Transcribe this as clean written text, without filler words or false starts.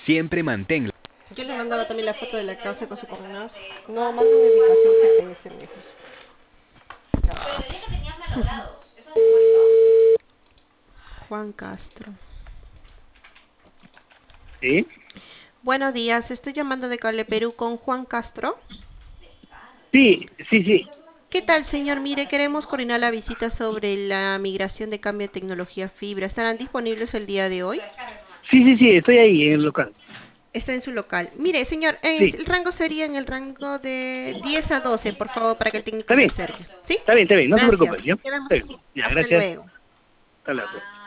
Siempre manténla. Yo le mandaba también la foto de la casa con su coordenadas. No, manda mi ubicación GPS, me dijo. Pero decía que tenías malogrados. ¿Eso es cierto? Juan Castro. ¿Sí? Buenos días, estoy llamando de Cable Perú con Juan Castro. Sí, sí, sí. ¿Qué tal, señor? Mire, queremos coordinar la visita sobre la migración de cambio de tecnología fibra. ¿Estarán disponibles el día de hoy? Sí, sí, sí, estoy ahí en el local. Está en su local. Mire, señor, Sí. el rango sería en el rango de 10 a 12, por favor, para que el técnico Está se bien, acerque. ¿Sí? está bien, no se preocupe, Gracias. ¿ya? Está Quedamos bien. así. Ya, Hasta gracias. luego. Hasta luego.